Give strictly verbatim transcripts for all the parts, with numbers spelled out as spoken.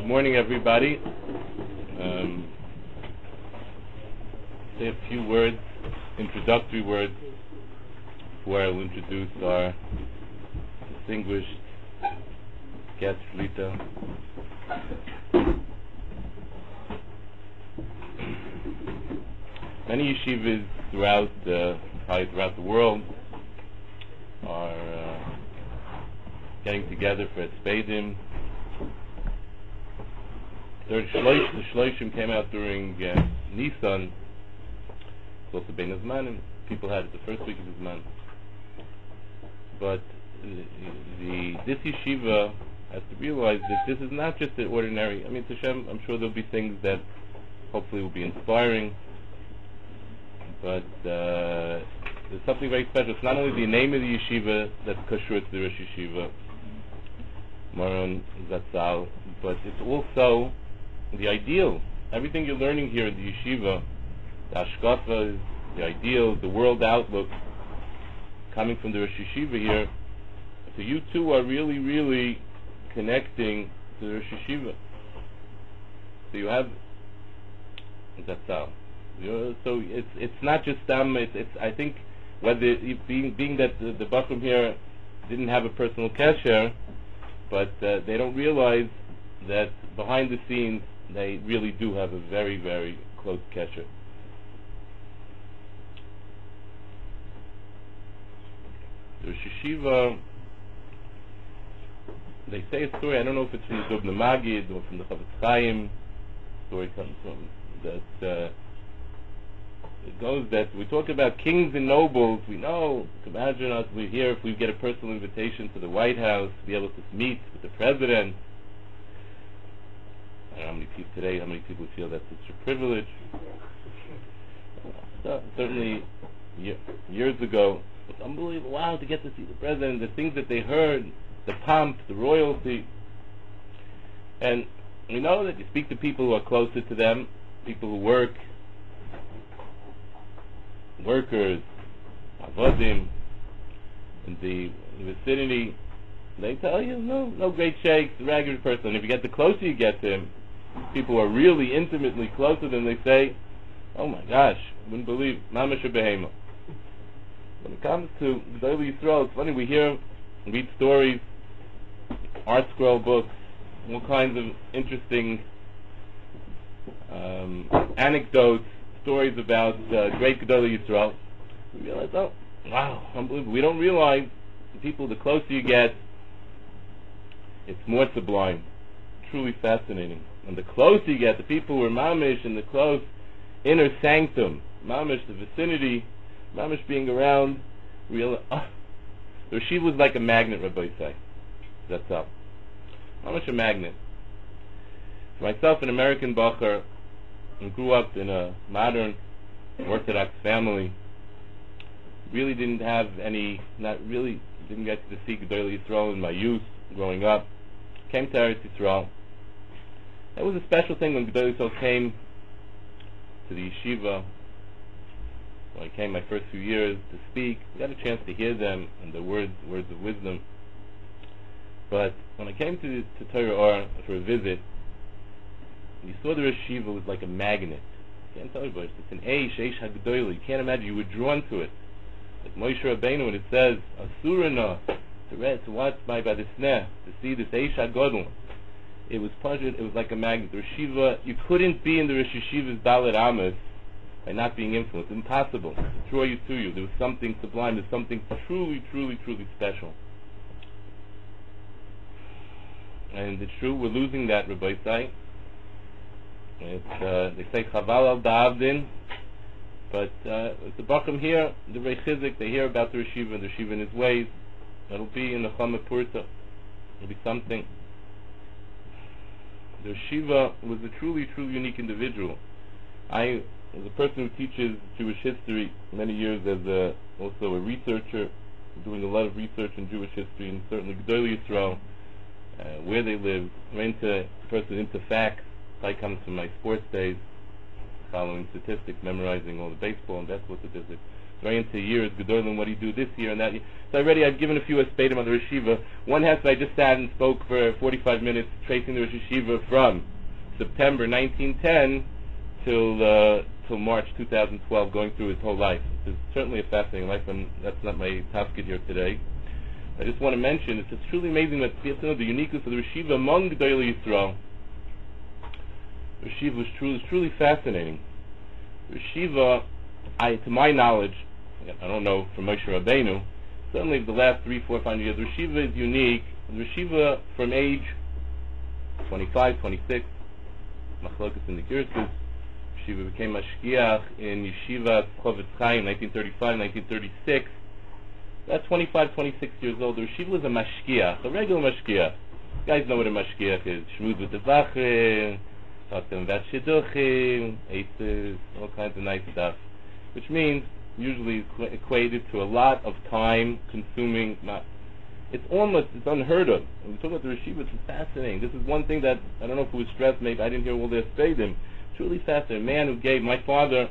Good morning, everybody. Um, say a few words, introductory words, before I will introduce our distinguished guest, Rita. Many yeshivas throughout the probably throughout the world are uh, getting together for a spadim. The Shloshim came out during uh, Nisan. It's also been Zmanim. People had it the first week of Zman. But the, the this yeshiva has to realize that this is not just an ordinary. I mean, Hashem, I'm sure there'll be things that hopefully will be inspiring. But uh, there's something very special. It's not only the name of the yeshiva that's kashrut to the Rosh Yeshiva, Maron Zatzal, but it's also the ideal. Everything you're learning here in the yeshiva, the hashkafa, the ideal, the world outlook, coming from the Rosh Yeshiva here, so you two are really, really connecting to the Rosh Yeshiva. So you have Zatzal. So it's it's not just um. It's, it's I think whether it being being that the, the Bachram here didn't have a personal kasher, but uh, they don't realize that behind the scenes they really do have a very, very close kasher. The Rosh Yeshiva, they say a story. I don't know if it's from the Dubna Magid or from the Chavetz Chaim. The story comes from that. Uh, It goes that we talk about kings and nobles. We know, imagine us, we're here if we get a personal invitation to the White House, to be able to meet with the president. I don't know how many people today, how many people feel that's such a privilege. So, certainly, year, years ago, it's unbelievable. Wow, to get to see the president, the things that they heard, the pomp, the royalty. And we know that you speak to people who are closer to them, people who work, workers, avodim, in the vicinity, they tell you, no, no great sheikhs, a regular person. And if you get the closer you get to him, people who are really intimately close to them, they say, oh my gosh, I wouldn't believe, mamash behema. When it comes to Gedolei Yisrael, it's funny, we hear, read stories, art scroll books, all kinds of interesting um, anecdotes, stories about uh, great Gedolei Yisrael. We realize, oh, wow, unbelievable. We don't realize the people, the closer you get, it's more sublime, truly fascinating. And the closer you get, the people who are mamish in the close inner sanctum, mamish, the vicinity, mamish being around, real. Oh, the Yeshiva was like a magnet, Rabbi say. That's up. Mamish a magnet. For myself, an American bacher, and grew up in a modern Orthodox family, really didn't have any, not really, didn't get to see Gedolei Yisrael in my youth, growing up. Came to Eretz Yisrael. It was a special thing when Gedolei Yisrael came to the yeshiva. When I came my first few years to speak, I got a chance to hear them and the words, words of wisdom. But when I came to, to Torah Or for a visit, you saw the Rosh Yeshiva was like a magnet. I can't tell you, but it's an Eish, Eish HaGedolei. You can't imagine, you were drawn to it. Like Moshe Rabbeinu, when it says, Asurana, to read, to watch by by the sneh, to see this Eish HaGedolei. It was punctured, it was like a magnet. The Rosh Yeshiva, you couldn't be in the Rosh Yeshiva's Dalet Amos by not being influenced. Impossible. To draw you to you. There was something sublime, there's something truly, truly, truly special. And it's true, we're losing that, Rabbi Say. It's, uh, they say Chaval al Da'avdin, but uh, the Bachram here, the Rei Chizik, they hear about the Yeshiva and the Yeshiva in his ways. It'll be in the Chama Purta. It'll be something. The Yeshiva was a truly, truly unique individual. I was a person who teaches Jewish history many years as a, also a researcher, doing a lot of research in Jewish history and certainly Gedolei Yisrael, uh, where they live. I'm into, a person into facts. I comes from my sports days, following statistics, memorizing all the baseball and basketball statistics. very into years, Gedolim, what do you do this year and that year. So already I've given a few aspedim on the Rosh Yeshiva. One has, I just sat and spoke for forty-five minutes tracing the Rosh Yeshiva from September nineteen ten till uh, till March two thousand twelve, going through his whole life. It's certainly a fascinating life, and that's not my task here today. I just want to mention, it's, it's truly amazing that you have to know the uniqueness of the Rosh Yeshiva among Gedolei Yisrael. Rosh Yeshiva was truly, truly fascinating. Rosh Yeshiva, I, to my knowledge, I don't know from Moshe Rabbeinu, certainly the last three, four, five years, Rosh Yeshiva is unique. Rosh Yeshiva from age twenty-five, twenty-six, Machlokas in the Girsus, Rosh Yeshiva became Mashgiach in Yeshiva Chovetz Chaim, nineteen thirty-five, nineteen thirty-six. That's twenty-five, twenty-six years old. The Rosh Yeshiva was a Mashgiach, a regular Mashgiach. You guys know what a Mashgiach is. Shmuz with the Vachim, talk to them about Shidduchim, Eitzes, all kinds of nice stuff. Which means, usually equ- equated to a lot of time consuming. Not, it's almost, it's unheard of. When we talk about the Rosh Yeshiva, it's fascinating. This is one thing that, I don't know if it was stressed, maybe I didn't hear all their Seidim. Truly fascinating. A man who gave, my father,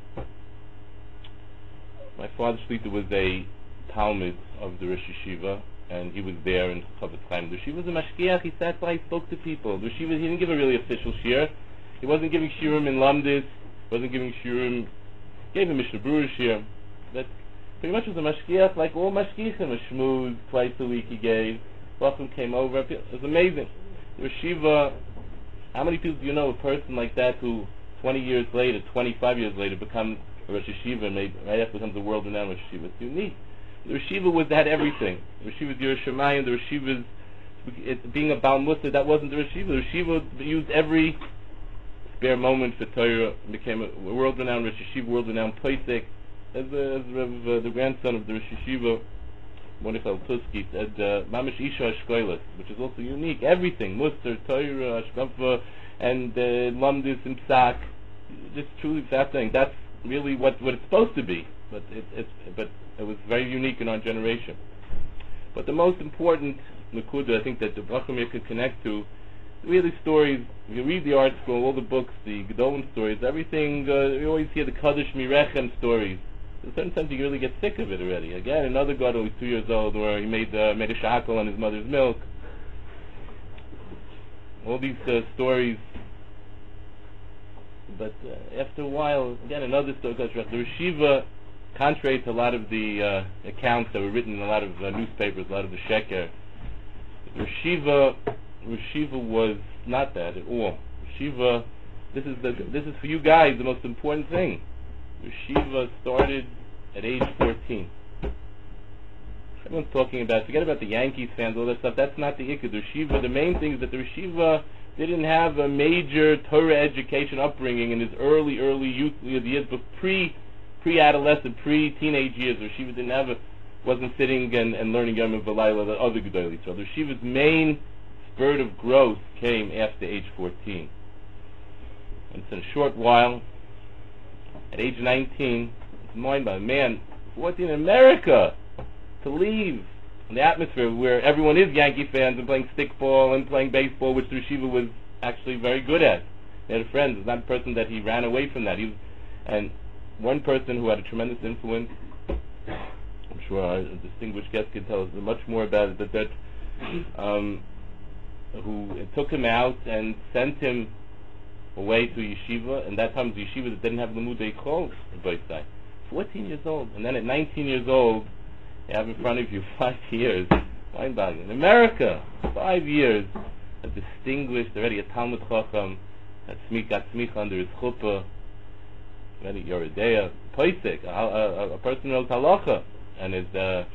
my father's Shlita was a Talmud of the Rosh Yeshiva, and he was there in Chovetz Chaim. The Rosh Yeshiva was a Mashgiach. He sat by, he spoke to people. The Rosh Yeshiva, he didn't give a really official shir. He wasn't giving shirim in Lamdis. He wasn't giving shirim. Gave him Mishnah Berurah shir. That pretty much was a Mashgiach, like all Mashgiachim. A shmooze twice a week he gave. Bachim came over. It was amazing. The Rosh Yeshiva. How many people do you know a person like that who twenty years later, twenty-five years later, becomes a Rosh Yeshiva and maybe right after becomes a world-renowned Rosh Yeshiva? It's unique. The Rosh Yeshiva was had everything. The Rosh Yeshiva's Yerushalayim, the Rosh Yeshiva's it, being a Baal Mussar, that wasn't the Rosh Yeshiva. The Rosh Yeshiva used every spare moment for Torah, became a world-renowned Rosh Yeshiva, world-renowned Poisek. As, uh, as uh, the grandson of the Rosh Yeshiva, Mordechai Tuski, said, Mamish Isha Ashkoilas, which is also unique. Everything, Mussar, Torah, Ashkafa, and uh, Lamdis and Psak. Just truly fascinating. That's really what, what it's supposed to be. But it, it's but it was very unique in our generation. But the most important Nakuda, I think, that the Brachim could connect to, really stories. You read the article, all the books, the Gedolim stories, everything. Uh, you always hear the Kaddish Mirechem stories. In a certain sense, you really get sick of it already. Again, another God who was two years old, where he made uh, made a shackle on his mother's milk. All these uh, stories. But uh, after a while, again, another story. The Rosh Yeshiva, contrary to a lot of the uh, accounts that were written in a lot of uh, newspapers, a lot of the sheker, Rosh Yeshiva, Rosh Yeshiva was not that at all. Rosh Yeshiva, this is the this is for you guys the most important thing. Rosh Yeshiva started at age fourteen. Everyone's talking about, forget about the Yankees fans, all that stuff. That's not the Ikka. The Rosh Yeshiva, the main thing is that the Rosh Yeshiva didn't have a major Torah education upbringing in his early, early youth years, but pre, pre-adolescent, pre-teenage years. Rosh Yeshiva didn't have a, wasn't sitting and, and learning Yom V'Layla, the other Gedolei. So the Rosh Yeshiva's main spurt of growth came after age fourteen. And it's in a short while, at age nineteen, it's mind-boggling. Man, fourteen in America, to leave in the atmosphere where everyone is Yankee fans and playing stickball and playing baseball, which the Rosh Yeshiva was actually very good at. He had a friend. It's not a person that he ran away from that. He was, and one person who had a tremendous influence, I'm sure our distinguished guest can tell us much more about it, but that um, who took him out and sent him away to yeshiva, and that time the yeshiva that didn't have Limudei Kol in both sides. fourteen years old, and then at nineteen years old, you have in front of you five years, mind-boggling. In America, five years, a distinguished, already a Talmud Chacham, that got smicha under his chuppah, already Yoredeya, Poisek, a, a, a person who knows halacha, and is uh,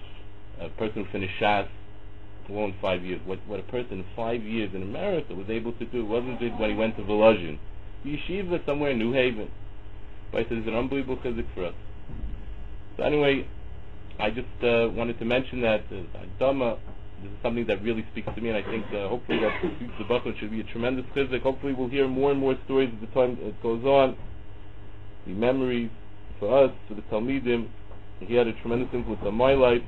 a person who finished Shas, all in five years. What what a person in five years in America was able to do wasn't it when he went to Volozhin. Yeshiva somewhere in New Haven. But it's an unbelievable chizik for us. So anyway, I just uh, wanted to mention that uh, Dhamma, this is something that really speaks to me, and I think uh, hopefully that speaks to the Bachman should be a tremendous chizik. Hopefully we'll hear more and more stories as the time it goes on. The memories for us, for the Talmidim. He had a tremendous influence on my life.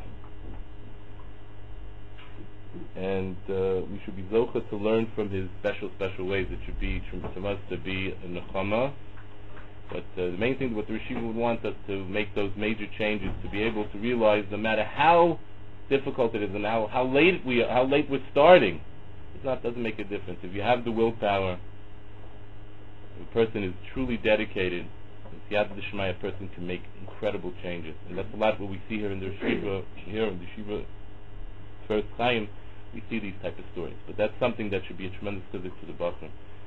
And uh, we should be zocha to learn from his special, special ways. It should be from us to be a nechama But uh, the main thing what the Yeshiva would want us to make those major changes, to be able to realize no matter how difficult it is and how, how late we how late we're starting, it not doesn't make a difference. If you have the willpower, the person is truly dedicated, it's Yad D'Shmaya, a person can make incredible changes. And that's a lot what we see here in the Yeshiva, here in the Yeshiva First Chaim, we see these type of stories. But that's something that should be a tremendous chizuk to the Bachar.